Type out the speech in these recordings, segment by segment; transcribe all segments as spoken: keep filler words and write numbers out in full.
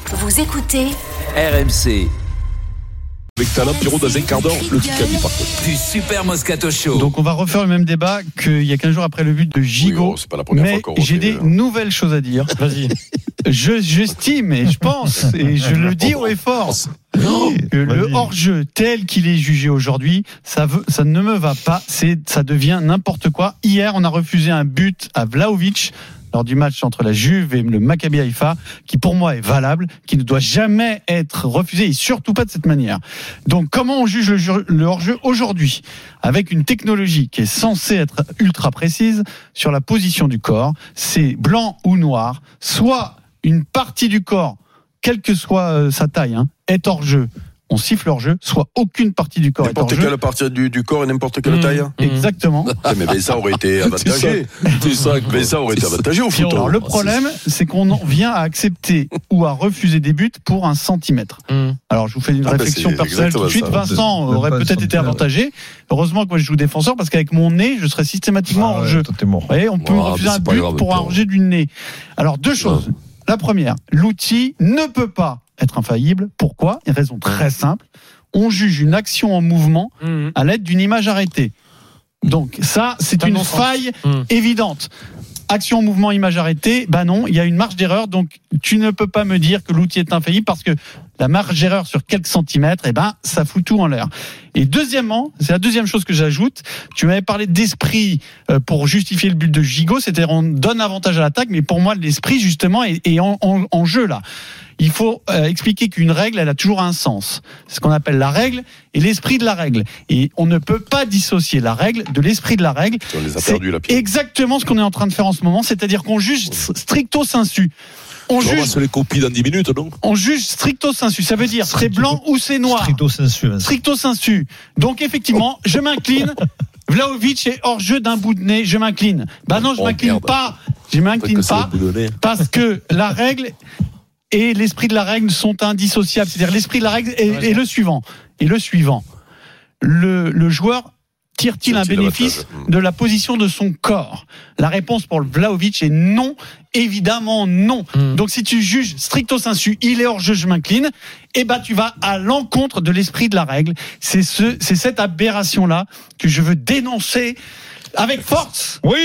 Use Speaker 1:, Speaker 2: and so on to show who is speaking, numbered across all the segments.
Speaker 1: Vous écoutez
Speaker 2: R M C.
Speaker 3: Avec talent, Pierrot, dans un quart d'heure, le Kikadi par contre.
Speaker 2: Du Super Moscato Show.
Speaker 4: Donc on va refaire le même débat qu'il y a quinze jours après le but de Gigot.
Speaker 3: Oui, oh, c'est pas la première
Speaker 4: mais
Speaker 3: fois qu'on
Speaker 4: j'ai
Speaker 3: refait,
Speaker 4: des
Speaker 3: là.
Speaker 4: nouvelles choses à dire. Vas-y. Je, j'estime et je pense, et je le dis haut et fort, que le hors-jeu tel qu'il est jugé aujourd'hui, ça, veut, ça ne me va pas. C'est, ça devient n'importe quoi. Hier, on a refusé un but à Vlahovic lors du match entre la Juve et le Maccabi Haïfa, qui pour moi est valable, qui ne doit jamais être refusé, et surtout pas de cette manière. Donc comment on juge le, jeu, le hors-jeu aujourd'hui ? Avec une technologie qui est censée être ultra précise sur la position du corps, c'est blanc ou noir, soit une partie du corps, quelle que soit euh, sa taille, hein, est hors-jeu. On siffle hors jeu, soit aucune partie du corps
Speaker 3: n'importe
Speaker 4: est hors jeu.
Speaker 3: Quelle partie du, du corps et n'importe quelle mmh, taille.
Speaker 4: Mmh. Exactement.
Speaker 3: Mais ben, ça aurait été avantagé. C'est ça, mais ça aurait été avantagé au foot.
Speaker 4: Alors, le problème, c'est qu'on en vient à accepter ou à refuser des buts pour un centimètre. Mmh. Alors je vous fais une ah réflexion ben personnelle tout de suite. Ça. Vincent de, aurait peut-être été avantagé. Heureusement que moi je joue défenseur parce qu'avec mon nez, je serais systématiquement
Speaker 3: ah,
Speaker 4: hors jeu.
Speaker 3: Ouais,
Speaker 4: Vous voyez, on peut ah, refuser un but grave, pour un hors-jeu du nez. Alors deux choses. Ouais. La première, l'outil ne peut pas être infaillible. Pourquoi ? Une raison très simple. On juge une action en mouvement mmh. à l'aide d'une image arrêtée. Donc ça, c'est une faille mmh. évidente. Action en mouvement, image arrêtée, bah non, il y a une marge d'erreur, donc tu ne peux pas me dire que l'outil est infaillible parce que la marge d'erreur sur quelques centimètres, eh ben, ça fout tout en l'air. Et deuxièmement, c'est la deuxième chose que j'ajoute, tu m'avais parlé d'esprit pour justifier le but de Gigot, c'est-à-dire on donne avantage à l'attaque, mais pour moi, l'esprit, justement, est, est en, en, en jeu, là. Il faut euh, expliquer qu'une règle, elle a toujours un sens. C'est ce qu'on appelle la règle et l'esprit de la règle. Et on ne peut pas dissocier la règle de l'esprit de la règle.
Speaker 3: On les a
Speaker 4: c'est
Speaker 3: perdus, là,
Speaker 4: exactement ce qu'on est en train de faire en ce moment, c'est-à-dire qu'on juge stricto sensu. On
Speaker 3: juge,
Speaker 4: juge
Speaker 3: on va se les copies dans dix minutes, non ?
Speaker 4: On juge stricto sensu. Ça veut dire c'est blanc ou c'est noir.
Speaker 5: Stricto sensu.
Speaker 4: Stricto sensu. Donc effectivement, je m'incline. Vlahovic est hors jeu d'un bout de nez. Je m'incline. Bah non, je
Speaker 3: oh,
Speaker 4: m'incline
Speaker 3: merde.
Speaker 4: pas. Je m'incline pas parce que la règle et l'esprit de la règle sont indissociables. C'est-à-dire l'esprit de la règle est, est le suivant. Et le suivant. Le, le joueur tire-t-il un bénéfice de la position de son corps ? La réponse pour le Vlahovic est non, évidemment non. Mmh. Donc si tu juges stricto sensu, il est hors jeu, je m'incline, et ben tu vas à l'encontre de l'esprit de la règle. C'est ce, c'est cette aberration-là que je veux dénoncer. Avec force.
Speaker 5: Oui.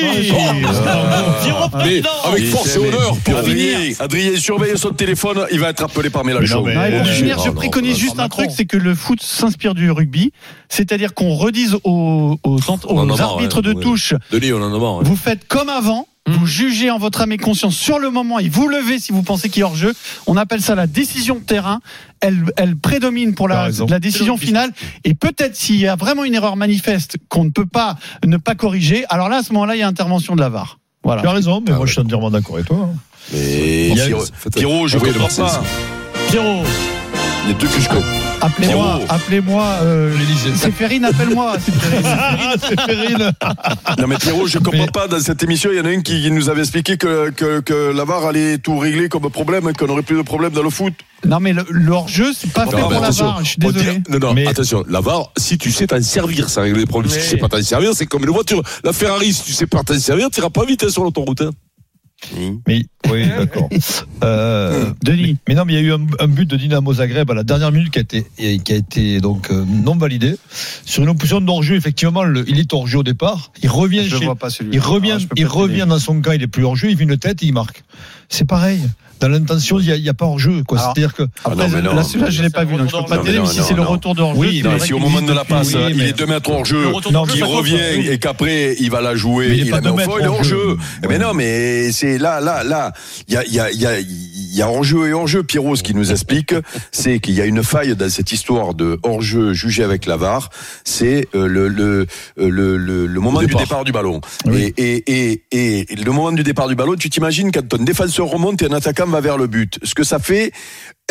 Speaker 3: Oh, avec force et honneur. Pour finir, Adrien surveille son téléphone. Il va être appelé par Mélenchon.
Speaker 4: Non, pour finir, je préconise juste un truc, c'est que le foot s'inspire du rugby, c'est-à-dire qu'on redise aux, aux, aux arbitres de touche.
Speaker 3: Denis, on en a marre.
Speaker 4: Vous faites comme avant. Vous jugez en votre âme et conscience sur le moment et vous levez si vous pensez qu'il est hors jeu. On appelle ça la décision de terrain. Elle, elle prédomine pour la, la décision finale. Et peut-être s'il y a vraiment une erreur manifeste qu'on ne peut pas ne pas corriger, alors là, à ce moment-là, il y a intervention de la V A R. Voilà.
Speaker 5: Tu as raison, mais
Speaker 3: ah,
Speaker 5: moi
Speaker 3: ouais.
Speaker 5: je suis entièrement d'accord avec toi.
Speaker 3: Mais Pierrot, Pierrot, je ne comprends pas.
Speaker 4: Pierrot.
Speaker 3: Il y a deux que je comprends.
Speaker 4: Appelez-moi, appelez-moi, euh, c'est Ferrine, appelle-moi, c'est Ferrine.
Speaker 5: C'est Ferrine.
Speaker 3: Non mais Pierrot, je comprends mais... pas, dans cette émission, il y en a un qui nous avait expliqué que, que, que la V A R allait tout régler comme problème, qu'on n'aurait plus de problème dans le foot.
Speaker 4: Non mais le, le hors-jeu, c'est pas non, fait pour la V A R, je suis désolé.
Speaker 3: Non, non,
Speaker 5: mais...
Speaker 3: attention, la V A R, si tu sais t'en servir, ça règle les problèmes. Mais... Si tu sais pas t'en servir, c'est comme une voiture. La Ferrari, si tu sais pas t'en servir, tu n'iras pas vite sur l'autoroute. Hein.
Speaker 5: Mais oui, d'accord. Euh,
Speaker 4: Denis.
Speaker 5: Mais, mais non, mais il y a eu un, un but de Dynamo Zagreb à la dernière minute qui a été, qui a été donc euh, non validé sur une opposition d'hors-jeu. Effectivement, le, il est hors-jeu au départ. Il revient
Speaker 4: je
Speaker 5: chez,
Speaker 4: vois pas celui-là.
Speaker 5: il revient,
Speaker 4: ah,
Speaker 5: il revient dans son camp. Il est plus hors-jeu. Il fait une tête et il marque. C'est pareil. Dans l'intention, il n'y a, a pas hors-jeu, quoi. Alors, c'est-à-dire que.
Speaker 4: Après, ah non, non, là, celui-là, je ne l'ai pas vu, donc je ne peux pas te dire, mais si c'est le retour de hors-jeu.
Speaker 3: Oui, mais si au moment de la passe, il est deux mètres hors-jeu, qu'il revient et qu'après, il va la jouer, il la met au fond, il est hors-jeu. Mais non, mais c'est là, là, là, il y a, il y a, il y a, il y a hors-jeu et hors-jeu. Pierrot, ce qu'il nous explique, c'est qu'il y a une faille dans cette histoire de hors-jeu jugé avec la V A R. C'est le, le, le, le, le moment du départ du ballon. Et, et, et, et le moment du départ du ballon, tu t'imagines quand un défenseur remonte et un attaquant va vers le but. Ce que ça fait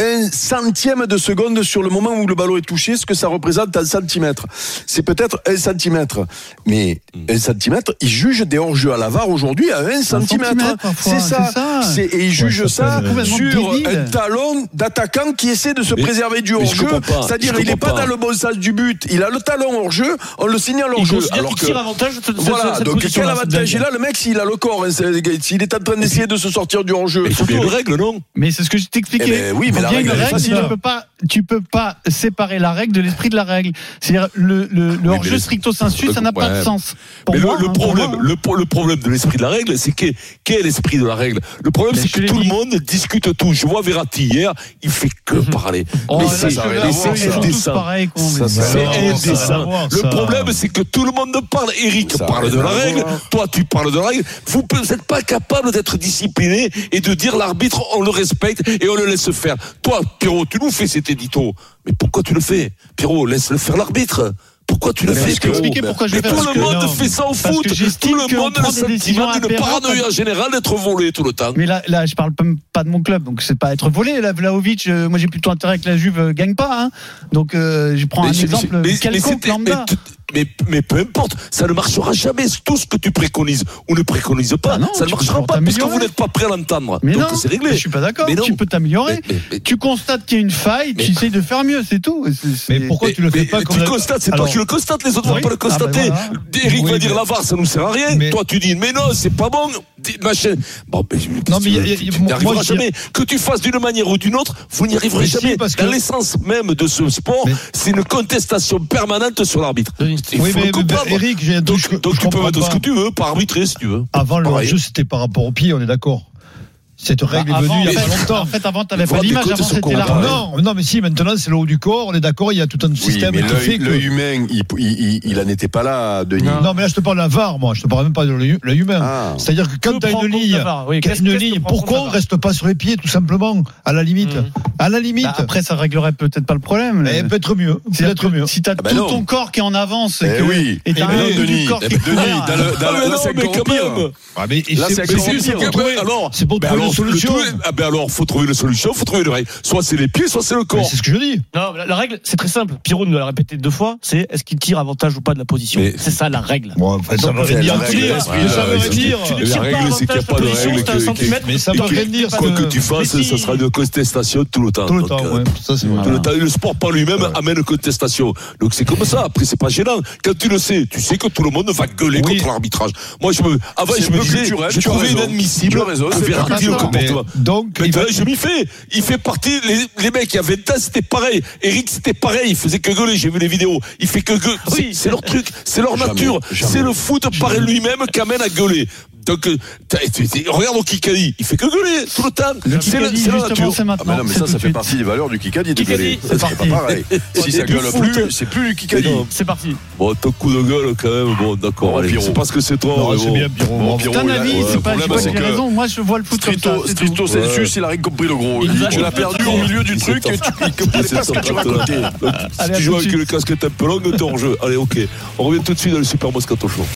Speaker 3: un centième de seconde sur le moment où le ballon est touché, ce que ça représente en centimètres. C'est peut-être un centimètre. Mais un centimètre, ils jugent des hors-jeux à la V A R aujourd'hui à un centimètre.
Speaker 4: Parfois,
Speaker 3: c'est ça.
Speaker 4: C'est ça.
Speaker 3: C'est, et ils jugent
Speaker 4: ouais,
Speaker 3: ça, ça sur
Speaker 4: débile.
Speaker 3: un talon d'attaquant qui essaie de se mais, préserver du hors-jeu. C'est-à-dire, il n'est pas, pas dans le bon sens du but. Il a le talon hors-jeu, on le signale hors-jeu.
Speaker 1: Alors que, tire avantage. Cette,
Speaker 3: voilà.
Speaker 1: cette
Speaker 3: donc quel avantage il a, le mec, s'il a le corps, s'il est en train d'essayer de se sortir du hors-jeu.
Speaker 1: Il faut bien une règle, non?
Speaker 4: Mais c'est ce que je t'expliquais.
Speaker 3: Eh ben, oui, mais la règle,
Speaker 4: règle
Speaker 3: facile.
Speaker 4: Tu peux pas, tu peux pas séparer la règle de l'esprit de la règle. C'est-à-dire le, le, le hors-jeu stricto sensu, ça n'a pas de sens.
Speaker 1: Mais le, le problème, le, le problème de l'esprit de la règle, c'est que quel est l'esprit de la règle? Le problème, c'est que tout le monde discute tout. Je vois Verratti hier, il fait que parler. Mais c'est indécent. C'est indécent. Le problème, c'est que tout le monde parle. Eric parle de la règle. Toi, tu parles de la règle. Vous n'êtes pas capable d'être discipliné et de dire l'arbitre, on le respecte et on le laisse faire. Toi, Pierrot, tu nous fais cet édito. Mais pourquoi tu le fais? Pierrot, laisse-le faire l'arbitre. Pourquoi tu le fais?
Speaker 4: Je vais expliquer pourquoi je le
Speaker 1: fais.
Speaker 4: fais.
Speaker 1: Tout le monde fait ça au foot. Tout le monde a le sentiment d'une paranoïa générale d'être volé tout le temps.
Speaker 4: Mais là, là, je parle pas de mon club, donc c'est pas être volé. Là, Vlahovic, euh, moi j'ai plutôt intérêt que la Juve euh, gagne pas. Hein. Donc euh, je prends mais un c'est, exemple mais, quelconque mais lambda.
Speaker 1: Mais, mais peu importe, ça ne marchera jamais. Tout ce que tu préconises ou ne préconises pas, ah non, ça ne marchera pas parce que vous n'êtes pas prêt à l'entendre.
Speaker 4: Mais
Speaker 1: donc
Speaker 4: non,
Speaker 1: c'est réglé.
Speaker 4: Je suis pas d'accord. Tu peux t'améliorer. Mais, mais, mais, tu constates qu'il y a une faille, mais, tu essayes de faire mieux, c'est tout. C'est, c'est...
Speaker 5: Mais pourquoi mais, tu le fais mais, pas comme
Speaker 1: tu
Speaker 5: la...
Speaker 1: constates, c'est Alors, toi qui le constates, les autres ne oui. vont pas le constater. Ah ben voilà. Eric oui, va dire mais... la V A R, ça nous sert à rien. Mais... Toi, tu dis, mais non, c'est pas bon. Machin. Bon, mais, non, mais tu n'y arriveras jamais. Que tu fasses d'une manière ou d'une autre, vous n'y arriverez jamais. Dans l'essence même de ce sport, c'est une contestation permanente sur l'arbitre. Il faut le comprendre.
Speaker 5: Eric, j'ai
Speaker 1: donc,
Speaker 5: je,
Speaker 1: donc
Speaker 5: je
Speaker 1: tu peux mettre ce que tu veux, pas arbitrer si tu veux.
Speaker 5: Avant le hors-jeu, c'était par rapport au pied, on est d'accord. Cette règle bah, est venue il y a pas longtemps.
Speaker 4: En fait, avant, tu n'avais pas l'image, avant, c'était là.
Speaker 5: Non, non, mais si, maintenant, c'est le haut du corps, on est d'accord, il y a tout un système
Speaker 3: oui,
Speaker 5: qui fait que.
Speaker 3: Le humain, il, il, il en était pas là, Denis.
Speaker 5: Non, non, mais là, je te parle de la V A R, moi, je te parle même pas de l'humain. Ah. C'est-à-dire que quand tu as une ligne, oui, une ligne, pourquoi on ne reste pas sur les pieds, tout simplement, à la limite mmh. À la limite.
Speaker 4: Bah, après, ça réglerait peut-être pas le problème.
Speaker 5: Mais peut-être mieux. Peut-être mieux.
Speaker 4: Si tu as tout ton corps qui est en avance,
Speaker 3: et oui.
Speaker 4: Et tu as un bout du corps qui est
Speaker 3: couvert. Là, c'est quand même.
Speaker 5: Là, c'est pour trouver une solution.
Speaker 1: Ben alors, faut trouver une solution, faut trouver une règle. Soit c'est les pieds, soit c'est le corps.
Speaker 5: Mais c'est ce que je dis.
Speaker 1: Non, la, la règle, c'est très simple. Pierrot nous l'a répété deux fois. C'est est-ce qu'il tire avantage ou pas de la position. Mais c'est ça la règle.
Speaker 5: Bon, enfin, ça veut rien dire. Ça veut rien dire.
Speaker 1: La règle, c'est qu'il n'y a pas de règle.
Speaker 5: Mais ça veut rien dire.
Speaker 1: Quoi que tu fasses, ça sera une contestation tout le temps.
Speaker 5: Tout le temps, ouais. Ça c'est vrai.
Speaker 1: Tout le temps. Le sport par lui-même amène une contestation. Donc c'est comme ça. Après, c'est pas gênant. Quand tu le sais, tu sais que tout le monde va gueuler contre l'arbitrage. Moi, je me, avant, je me disais, je trouvais inadmissible. Verratti le comportement. Donc, je m'y fais. Il fait partie, les, les mecs, il y a vingt ans, c'était pareil. Eric, c'était pareil. Il faisait que gueuler. J'ai vu les vidéos. Il fait que gueuler. Oui. C'est, c'est leur truc. C'est leur jamais, nature. Jamais. C'est le foot par lui-même qui amène à gueuler. Donc, euh, regarde au Kikadi, il fait que gueuler tout le temps.
Speaker 4: Le c'est, Kikadi, c'est la nature. C'est maintenant.
Speaker 3: Ah mais non, mais ça, ça fait partie des valeurs du Kikadi de gueuler. C'est pas pareil. Si ça gueule plus, c'est plus du Kikadi.
Speaker 1: C'est parti. Bon, ton coup de gueule, quand même. Bon, d'accord. Allez, c'est parce que c'est toi.
Speaker 5: C'est bien, Pierrot.
Speaker 4: C'est un avis, c'est pas j'ai raison. Moi, je vois le foot comme ça.
Speaker 3: Stricto sensus, il a rien compris le gros. Tu l'as perdu au milieu du truc et tu comprenais pas ce que tu racontais.
Speaker 1: Si tu joues avec le casquette un peu longue, t'es en jeu. Allez, ok. On revient tout de suite dans le Super Moscato Show.